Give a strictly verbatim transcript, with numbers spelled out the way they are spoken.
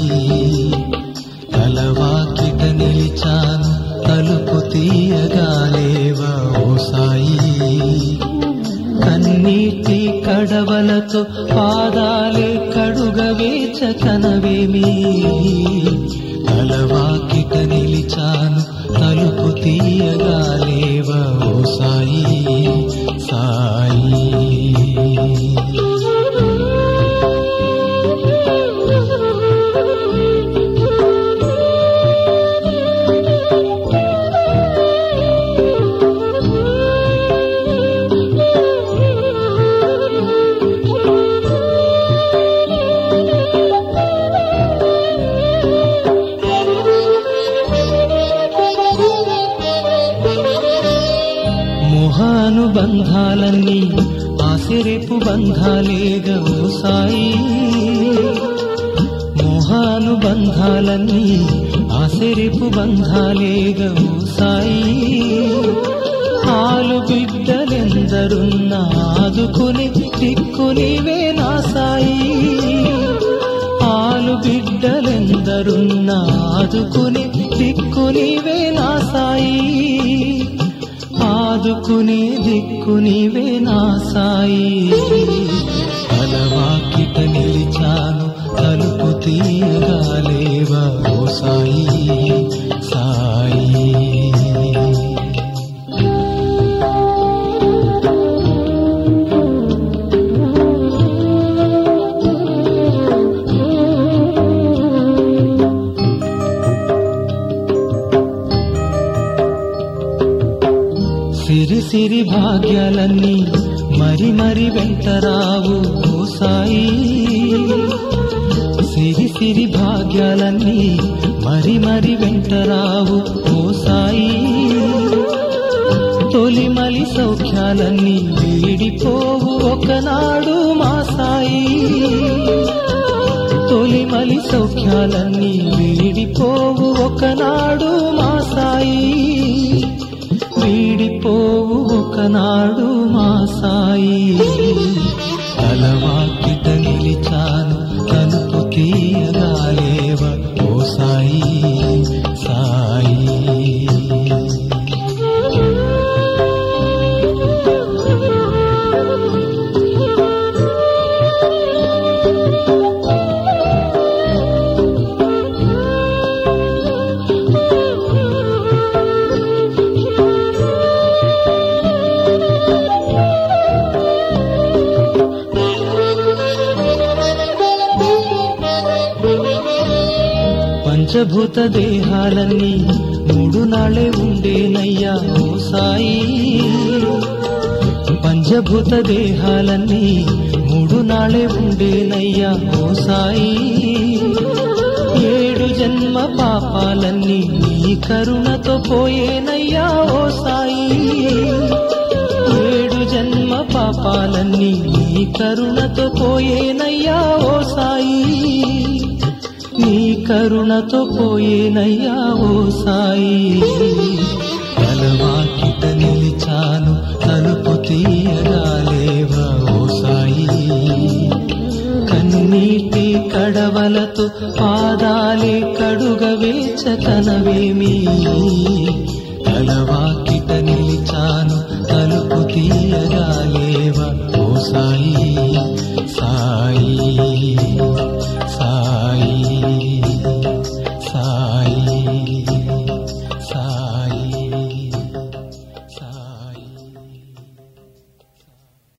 తలవాకిట నిలిచాను తలుపు తీయగాలేవా ఓ సాయి కన్నీటి కడవలతో పాదాలే కడుగవేచ కనవేమి తలవాకిట నిలిచాను తలుపు తీయగాలేవా ఓ సాయి సాయి బంధాలన్నీ ఆశరేపు బంధాలేగా ఓ సాయి మోహాను బంధాలన్నీ ఆశరేపు బంధాలేగా ఓ సాయి ఆలు బిడ్డలెందరున్నా ఆదుకుని దిక్కునివే నా సాయి ఆలు బిడ్డలెందరున్నా ఆదుకుని దిక్కునివే నా సాయి ఆదుకునే దిక్కునివే నా సాయి తలవాకిట నిలిచాను తలుపు తీయగాలేవా ఓ సాయి సాయి సిరి సిరి భాగ్యాలన్నీ మరి మరి వెంటరావు ఓ సాయి సిరి సిరి భాగ్యాలన్నీ మరి మరి వెంటరావు ఓ సాయి తొలిమలి సౌఖ్యాలన్నీ వీడిపోవు ఒకనాడు మా సాయి తొలిమలి సౌఖ్యాలన్నీ వీడిపోవు ఒకనాడు మా సాయి వీడిపోవు ఒకనాడు మా సాయి తలవాకిట నిలిచాను తలుపు తీయగాలేవా ఓ సాయి సాయి పంచభూత దేహాలన్నీ మూడు నాళ్ళే ఉండేనయ్యా ఓ సాయి పంచభూత దేహాలన్నీ మూడు నాళ్ళే ఉండేనయ్యా ఓ సాయి ఏడు జన్మ పాపాలన్నీ నీ కరుణతో పోయేనయ్యా ఓ సాయి ఏడు జన్మ పాపాలన్నీ నీ కరుణతో పోయేనయ్యా ఓ సాయి నీ కరుణతో పోయేనయ్యా ఓ సాయి తలవాకిట నిలిచాను తలుపు తీయగాలేవా ఓ సాయి కన్నీటి కడవలతో పాదాలే కడుగవేచ కనవేమి